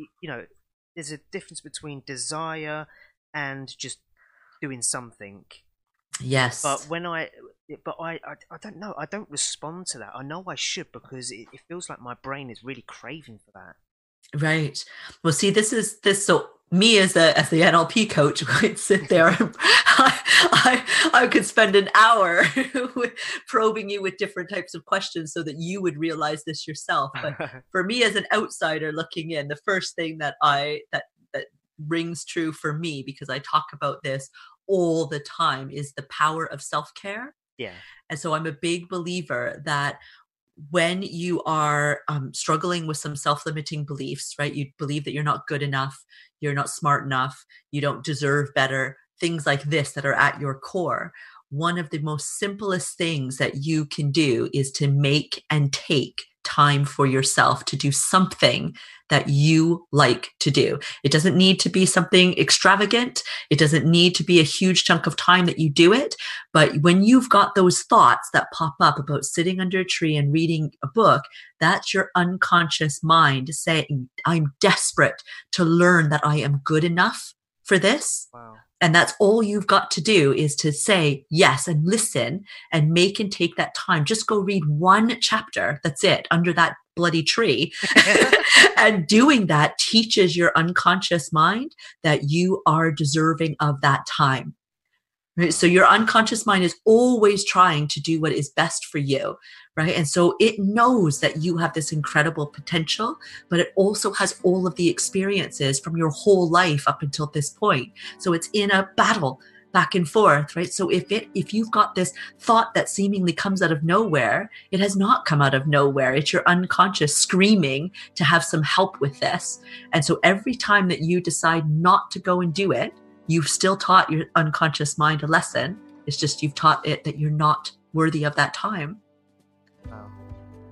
there's a difference between desire and just doing something. Yes. But I don't know. I don't respond to that. I know I should, because it feels like my brain is really craving for that. Right. Well, see, this. So me as the NLP coach would sit there. I could spend an hour probing you with different types of questions so that you would realize this yourself. But for me as an outsider looking in, the first thing that rings true for me, because I talk about this all the time, is the power of self-care. Yeah. And so I'm a big believer that when you are struggling with some self-limiting beliefs, right? You believe that you're not good enough, you're not smart enough, you don't deserve better, things like this that are at your core. One of the most simplest things that you can do is to make and take time for yourself to do something that you like to do. It doesn't need to be something extravagant. It doesn't need to be a huge chunk of time that you do it. But when you've got those thoughts that pop up about sitting under a tree and reading a book, that's your unconscious mind saying, I'm desperate to learn that I am good enough for this. Wow. And that's all you've got to do, is to say yes and listen and make and take that time. Just go read one chapter. That's it, under that bloody tree. And doing that teaches your unconscious mind that you are deserving of that time. Right? So your unconscious mind is always trying to do what is best for you, right? And so it knows that you have this incredible potential, but it also has all of the experiences from your whole life up until this point. So it's in a battle back and forth, right? So if you've got this thought that seemingly comes out of nowhere, it has not come out of nowhere. It's your unconscious screaming to have some help with this. And so every time that you decide not to go and do it, you've still taught your unconscious mind a lesson. It's just you've taught it that you're not worthy of that time. Wow.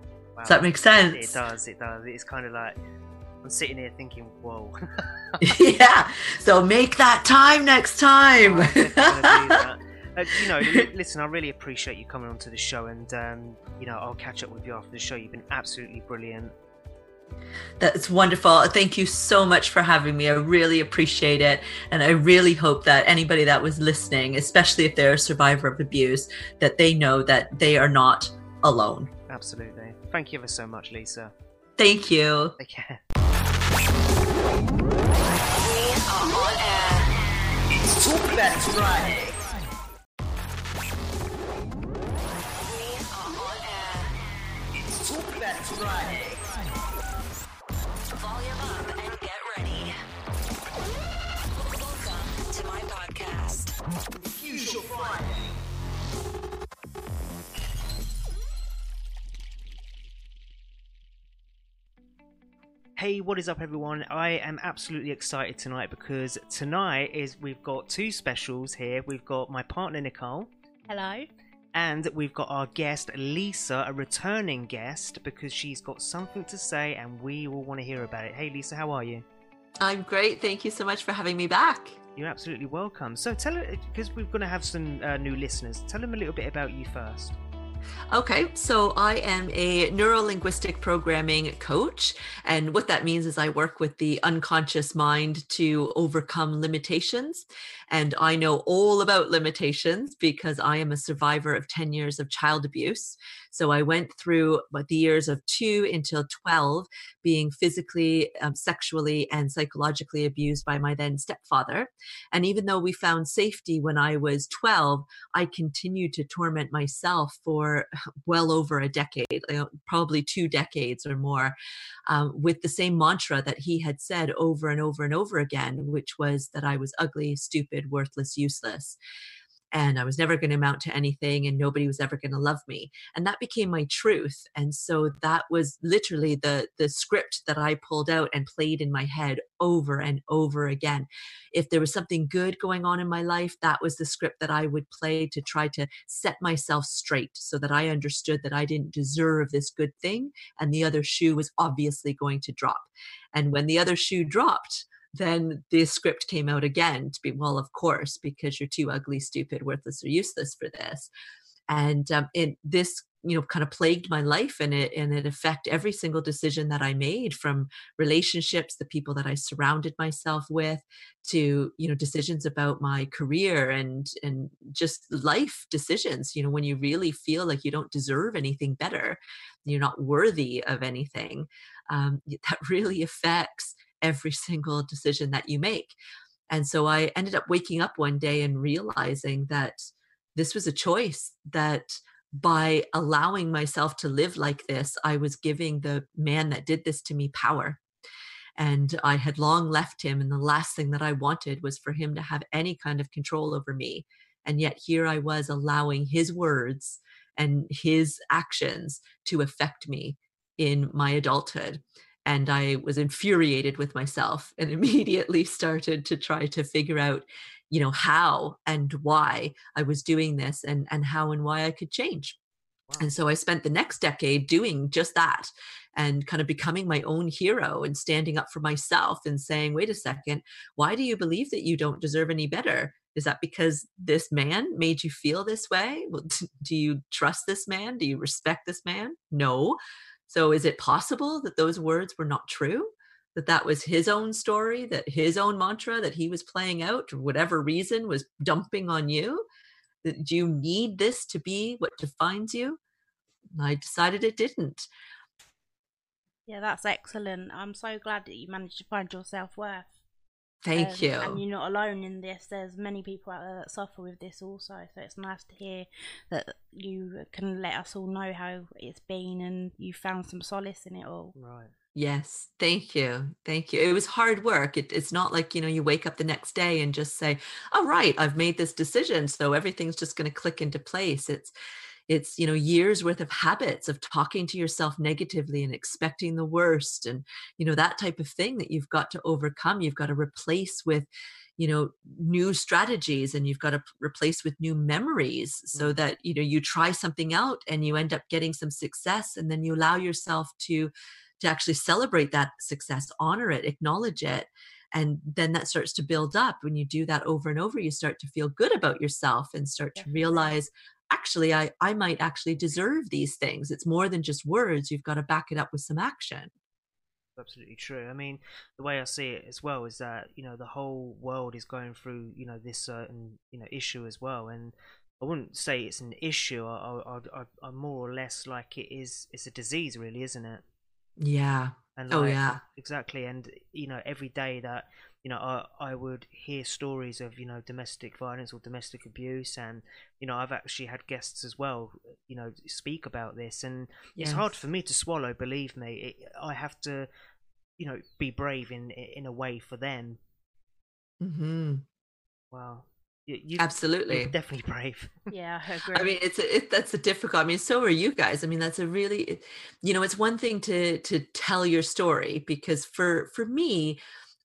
Does that make sense? It does. It's kind of like I'm sitting here thinking, whoa. Yeah. So make that time next time. I'm definitely gonna do that. Listen, I really appreciate you coming onto the show, and I'll catch up with you after the show. You've been absolutely brilliant. That's wonderful. Thank you so much for having me. I really appreciate it. And I really hope that anybody that was listening, especially if they're a survivor of abuse, that they know that they are not alone. Absolutely. Thank you ever so much, Lisa. Thank you. Take care. We are on air. It's Talk About It Friday. We are on air. It's Talk About It Friday. Volume up and get ready. Welcome to my podcast, Fusion Friday. Hey, what is up, everyone? I am absolutely excited tonight because we've got two specials here. We've got my partner Nicole. Hello. And we've got our guest Lisa, a returning guest, because she's got something to say and we all want to hear about it. Hey Lisa, how are you? I'm great. Thank you so much for having me back. You're absolutely welcome. So tell her, because we're going to have some new listeners, tell them a little bit about you first. Okay, so I am a neuro-linguistic programming coach, and what that means is I work with the unconscious mind to overcome limitations, and I know all about limitations because I am a survivor of 10 years of child abuse. So I went through the years of 2 until 12 being physically, sexually, and psychologically abused by my then stepfather. And even though we found safety when I was 12, I continued to torment myself for well over a decade, probably 2 decades or more, with the same mantra that he had said over and over and over again, which was that I was ugly, stupid, worthless, useless. And I was never going to amount to anything and nobody was ever going to love me. And that became my truth. And so that was literally the script that I pulled out and played in my head over and over again. If there was something good going on in my life, that was the script that I would play to try to set myself straight so that I understood that I didn't deserve this good thing and the other shoe was obviously going to drop. And when the other shoe dropped, then the script came out again to be, well, of course, because you're too ugly, stupid, worthless, or useless for this. And this, kind of plagued my life, and it affected every single decision that I made, from relationships, the people that I surrounded myself with, to, decisions about my career and just life decisions. When you really feel like you don't deserve anything better, you're not worthy of anything, that really affects every single decision that you make. And so I ended up waking up one day and realizing that this was a choice, that by allowing myself to live like this, I was giving the man that did this to me power. And I had long left him, and the last thing that I wanted was for him to have any kind of control over me. And yet here I was allowing his words and his actions to affect me in my adulthood. And I was infuriated with myself and immediately started to try to figure out, how and why I was doing this, and how and why I could change. Wow. And so I spent the next decade doing just that, and kind of becoming my own hero and standing up for myself and saying, wait a second, why do you believe that you don't deserve any better? Is that because this man made you feel this way? Well, do you trust this man? Do you respect this man? No. So is it possible that those words were not true? That was his own story, that his own mantra that he was playing out, for whatever reason, was dumping on you? That you need this to be what defines you? I decided it didn't. Yeah, that's excellent. I'm so glad that you managed to find your self-worth. Thank you. And you're not alone in this. There's many people out there that suffer with this also. So it's nice to hear that you can let us all know how it's been and you found some solace in it all. Right. Yes. Thank you. Thank you. It was hard work. It's not like, you wake up the next day and just say, all right, I've made this decision, so everything's just going to click into place. It's years worth of habits of talking to yourself negatively and expecting the worst, and that type of thing that you've got to overcome. You've got to replace with new strategies, and you've got to replace with new memories, so that you try something out and you end up getting some success, and then you allow yourself to actually celebrate that success, honor it, acknowledge it. And then that starts to build up. When you do that over and over, you start to feel good about yourself and start to realize, actually, I might actually deserve these things. It's more than just words. You've got to back it up with some action. Absolutely true. I mean, the way I see it as well is that the whole world is going through this certain issue as well, and I wouldn't say it's an issue. I'm more or less like it's a disease, really, isn't it? Yeah. And Oh, like, yeah. exactly. And every day that I would hear stories of domestic violence or domestic abuse, and I've actually had guests as well speak about this, and it's hard Yes. for me to swallow, believe me. I have to be brave in a way for them. Mm-hmm. Wow. You're Absolutely. definitely brave. Yeah, I agree. I mean, that's a difficult. I mean, so are you guys. I mean, that's a really, it's one thing to tell your story, because for me,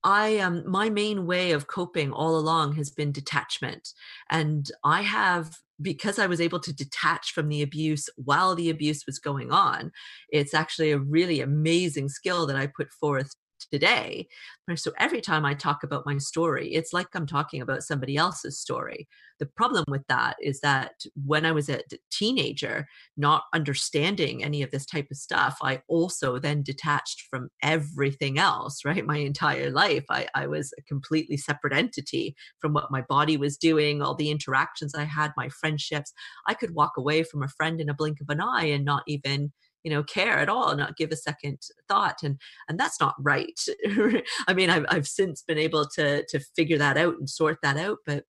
my main way of coping all along has been detachment, and I have, because I was able to detach from the abuse while the abuse was going on. It's actually a really amazing skill that I put forth today. So every time I talk about my story, it's like I'm talking about somebody else's story. The problem with that is that when I was a teenager, not understanding any of this type of stuff, I also then detached from everything else, right? My entire life, I was a completely separate entity from what my body was doing, all the interactions I had, my friendships. I could walk away from a friend in a blink of an eye and not even care at all, not give a second thought. And that's not right. I mean, I've since been able to figure that out and sort that out. But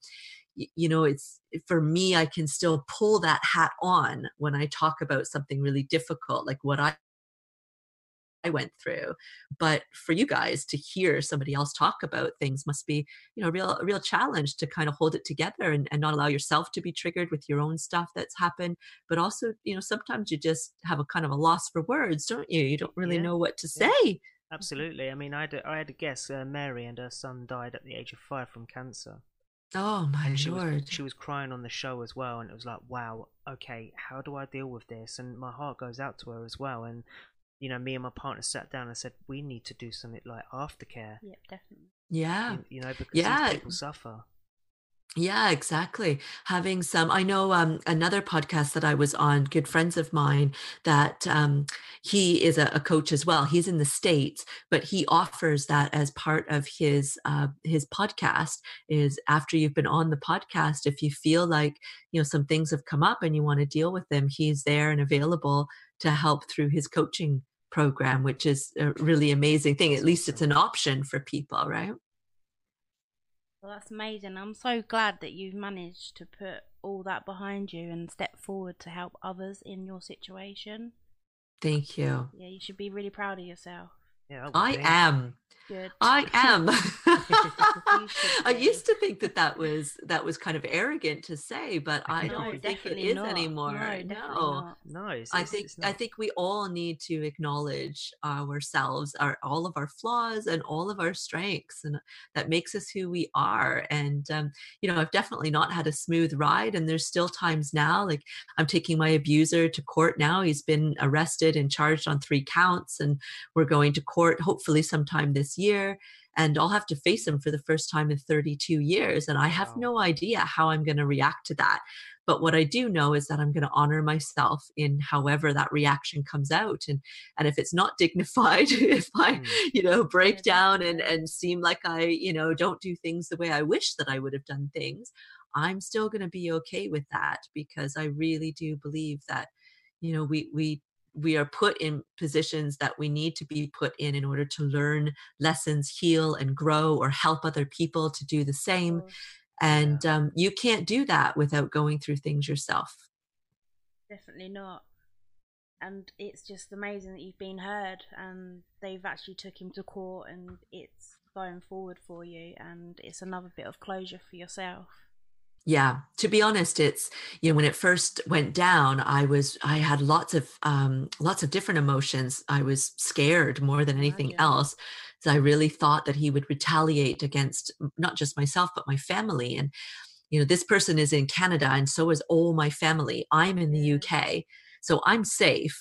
it's, for me, I can still pull that hat on when I talk about something really difficult, like what I went through. But for you guys to hear somebody else talk about things must be, a real challenge to kind of hold it together, and not allow yourself to be triggered with your own stuff that's happened. But also, sometimes you just have a kind of a loss for words, don't you? You don't really Yeah. know what to Yeah. say. Absolutely. I mean, I had a guess. Mary and her son died at the age of 5 from cancer. Oh my And Lord. she was crying on the show as well, and it was like, wow, okay, how do I deal with this? And my heart goes out to her as well. And me and my partner sat down and said, we need to do something like aftercare. Yeah, definitely. Yeah. Because Yeah. these people suffer. Yeah, exactly. Having some, I know another podcast that I was on, good friends of mine, that he is a coach as well. He's in the States, but he offers that as part of his podcast. Is after you've been on the podcast, if you feel like some things have come up and you want to deal with them, he's there and available to help through his coaching program, which is a really amazing thing. That's At least awesome. it's an option for people, right? Well, that's amazing. I'm so glad that you've managed to put all that behind you and step forward to help others in your situation. Thank you. Yeah, you should be really proud of yourself. Yeah, I am. Good. I am. You should I be. used to think that was kind of arrogant to say, but I No, don't think it definitely is not. anymore. No, definitely No. not. No, I think we all need to acknowledge ourselves, all of our flaws and all of our strengths, and that makes us who we are. And I've definitely not had a smooth ride, and there's still times now. Like, I'm taking my abuser to court now. He's been arrested and charged on 3 counts, and we're going to court hopefully sometime this year. And I'll have to face him for the first time in 32 years, and I have Wow. no idea how I'm going to react to that. But what I do know is that I'm going to honor myself in however that reaction comes out. And if it's not dignified, if I, break Yeah, down definitely. and seem like I, don't do things the way I wish that I would have done things, I'm still going to be okay with that, because I really do believe that, we are put in positions that we need to be put in order to learn lessons, heal and grow, or help other people to do the same. Of course. And you can't do that without going through things yourself. Definitely not. And it's just amazing that you've been heard, and they've actually took him to court, and it's going forward for you, and it's another bit of closure for yourself. Yeah, to be honest, it's, when it first went down, I had lots of different emotions. I was scared more than anything Imagine. else. So I really thought that he would retaliate against not just myself, but my family. And, this person is in Canada and so is all my family. I'm in the UK. So I'm safe.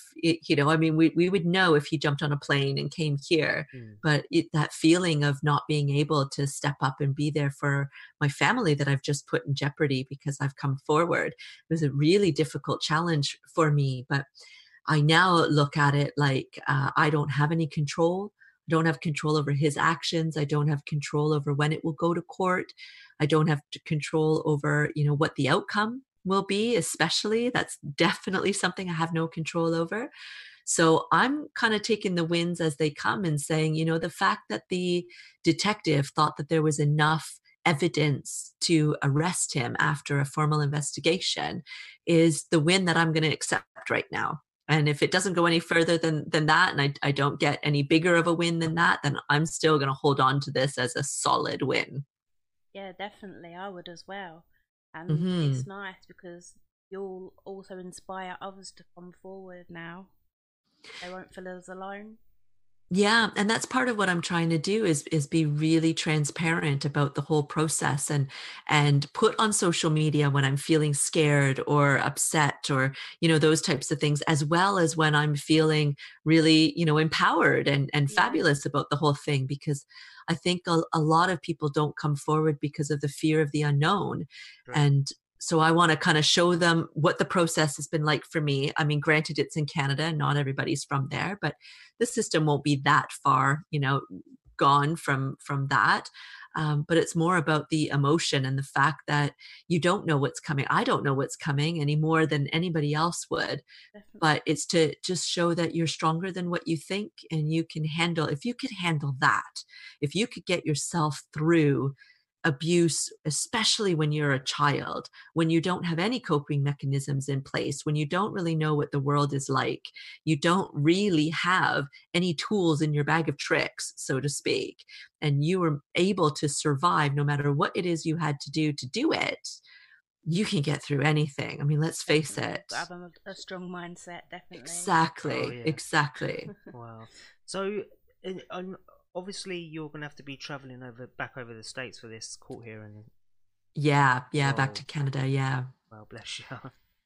We would know if he jumped on a plane and came here, but that feeling of not being able to step up and be there for my family that I've just put in jeopardy because I've come forward was a really difficult challenge for me. But I now look at it like I don't have any control. I don't have control over his actions. I don't have control over when it will go to court. I don't have control over, what the outcome will be, especially. That's definitely something I have no control over. So I'm kind of taking the wins as they come and saying, the fact that the detective thought that there was enough evidence to arrest him after a formal investigation is the win that I'm going to accept right now. And if it doesn't go any further than that, and I don't get any bigger of a win than that, then I'm still going to hold on to this as a solid win. Yeah, definitely. I would as well. And it's nice because you'll also inspire others to come forward now. They won't feel as alone. Yeah, and that's part of what I'm trying to do is be really transparent about the whole process and put on social media when I'm feeling scared or upset or those types of things, as well as when I'm feeling really empowered and fabulous about the whole thing, because I think a lot of people don't come forward because of the fear of the unknown. Right. And so I want to kind of show them what the process has been like for me. I mean, granted, it's in Canada and not everybody's from there, but the system won't be that far, gone from that. But it's more about the emotion and the fact that you don't know what's coming. I don't know what's coming any more than anybody else would. Definitely. But it's to just show that you're stronger than what you think, and you can handle, if you could handle that, if you could get yourself through abuse, especially when you're a child, when you don't have any coping mechanisms in place, when you don't really know what the world is like, you don't really have any tools in your bag of tricks, so to speak, and you were able to survive no matter what it is you had to do it, you can get through anything. I mean, let's face it. Have a strong mindset, definitely. Exactly. Oh, yeah. Exactly. Wow. So, obviously you're going to have to be traveling back over the States for this court hearing. Yeah, back to Canada, yeah. Well, bless you.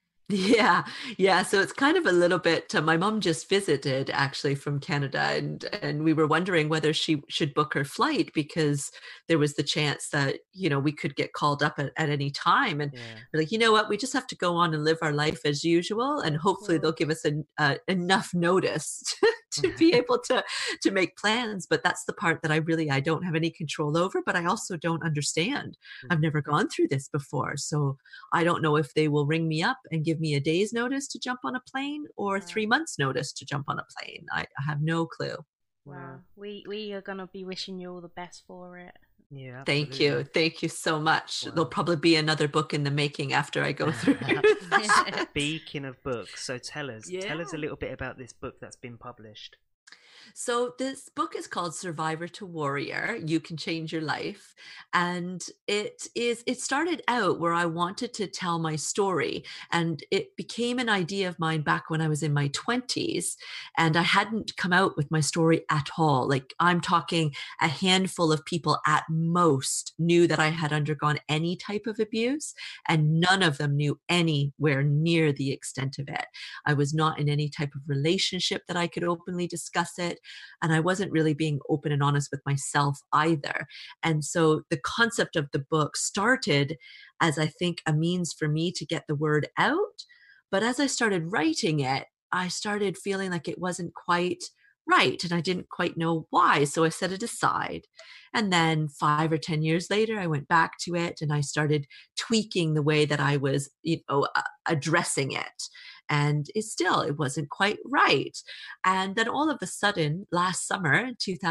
Yeah. So it's kind of a little bit, my mom just visited actually from Canada, and we were wondering whether she should book her flight because there was the chance that, we could get called up at any time. And we're like, you know what, we just have to go on and live our life as usual. And hopefully they'll give us enough notice to be able to make plans. But that's the part that I don't have any control over, but I also don't understand. I've never gone through this before. So I don't know if they will ring me up and give me a day's notice to jump on a plane or 3 months notice to jump on a plane. I have no clue. Wow. We are going to be wishing you all the best for it. Yeah. Absolutely. Thank you so much. Wow. There'll probably be another book in the making after I go through. Speaking of books, so tell us a little bit about this book that's been published. So this book is called Survivor to Warrior. You Can Change Your Life. And it started out where I wanted to tell my story. And it became an idea of mine back when I was in my 20s. And I hadn't come out with my story at all. Like, I'm talking a handful of people at most knew that I had undergone any type of abuse. And none of them knew anywhere near the extent of it. I was not in any type of relationship that I could openly discuss it. And I wasn't really being open and honest with myself either. And so the concept of the book started as, I think, a means for me to get the word out. But as I started writing it, I started feeling like it wasn't quite right. And I didn't quite know why. So I set it aside. And then 5 or 10 years later, I went back to it and I started tweaking the way that I was, addressing it. And it wasn't quite right. And then all of a sudden, last summer,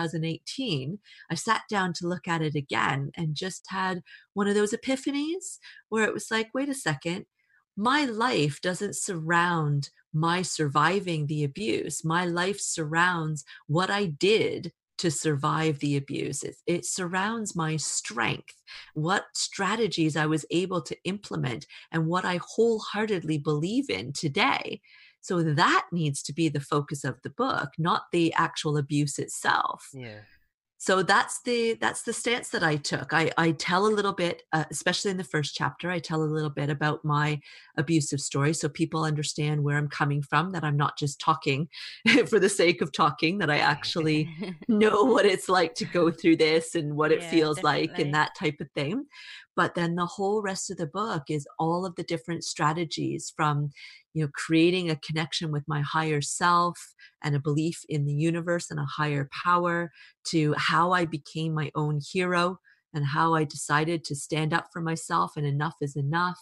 2018, I sat down to look at it again and just had one of those epiphanies where it was like, wait a second, my life doesn't surround my surviving the abuse. My life surrounds what I did to survive the abuse. It surrounds my strength, what strategies I was able to implement, and what I wholeheartedly believe in today. So that needs to be the focus of the book, not the actual abuse itself. Yeah. So that's the stance that I took. I tell a little bit, especially in the first chapter, I tell a little bit about my abusive story, so people understand where I'm coming from, that I'm not just talking for the sake of talking, that I actually know what it's like to go through this and what it Yeah, feels like definitely. and that type of thing. But then the whole rest of the book is all of the different strategies, from, creating a connection with my higher self and a belief in the universe and a higher power, to how I became my own hero and how I decided to stand up for myself and enough is enough,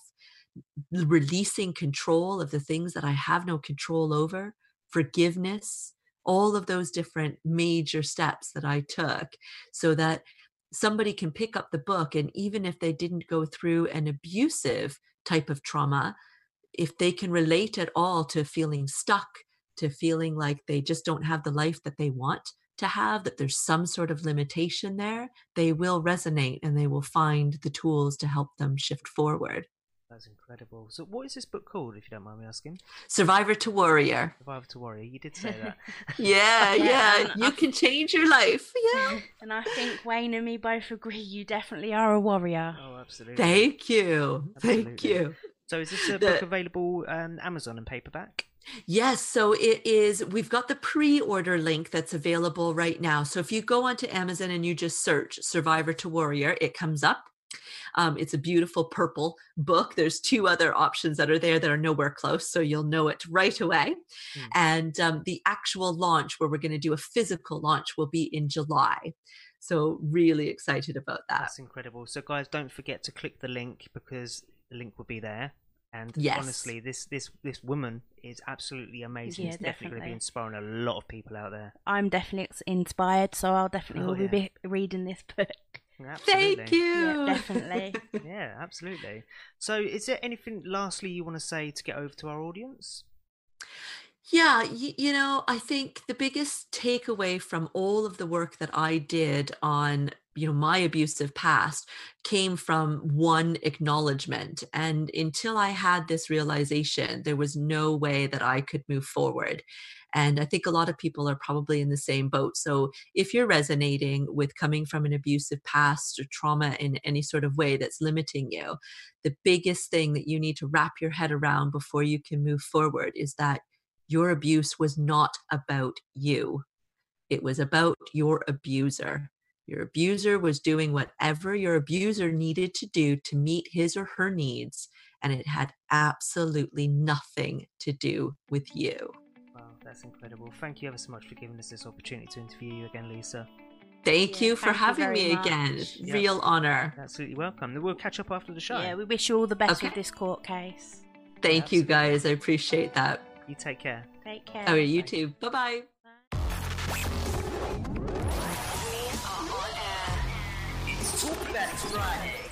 releasing control of the things that I have no control over, forgiveness, all of those different major steps that I took, so that somebody can pick up the book, and even if they didn't go through an abusive type of trauma, if they can relate at all to feeling stuck, to feeling like they just don't have the life that they want to have, that there's some sort of limitation there, they will resonate and they will find the tools to help them shift forward. That's incredible. So what is this book called, if you don't mind me asking? Survivor to Warrior. Survivor to Warrior. You did say that. Yeah. You can change your life. Yeah. And I think Wayne and me both agree you definitely are a warrior. Oh, absolutely. Thank you. Absolutely. Thank you. So is this a book available Amazon and paperback? Yes, so it is. We've got the pre-order link that's available right now. So if you go onto Amazon and you just search Survivor to Warrior, it comes up. It's a beautiful purple book. There's 2 other options that are there that are nowhere close, so you'll know it right away. And the actual launch, where we're going to do a physical launch, will be in July. So really excited about that. That's incredible. So guys, don't forget to click the link, because the link will be there. And honestly, this woman is absolutely amazing. Yeah, it's definitely going to be inspiring a lot of people out there. I'm definitely inspired, so I'll definitely be reading this book. Absolutely. Thank you. Yeah, definitely. Yeah, absolutely. So is there anything lastly you want to say to get over to our audience? Yeah, I think the biggest takeaway from all of the work that I did on, my abusive past came from one acknowledgement. And until I had this realization, there was no way that I could move forward. And I think a lot of people are probably in the same boat. So if you're resonating with coming from an abusive past or trauma in any sort of way that's limiting you, the biggest thing that you need to wrap your head around before you can move forward is that your abuse was not about you. It was about your abuser. Your abuser was doing whatever your abuser needed to do to meet his or her needs, and it had absolutely nothing to do with you. Wow, that's incredible. Thank you ever so much for giving us this opportunity to interview you again, Lisa. Thank you for having me again. It's a real honor. Absolutely welcome. We'll catch up after the show. Yeah, we wish you all the best with this court case. Thank you, guys. I appreciate that. You take care. Take care. Oh, you too. Bye-bye. We are on air. It's Talk Back Friday.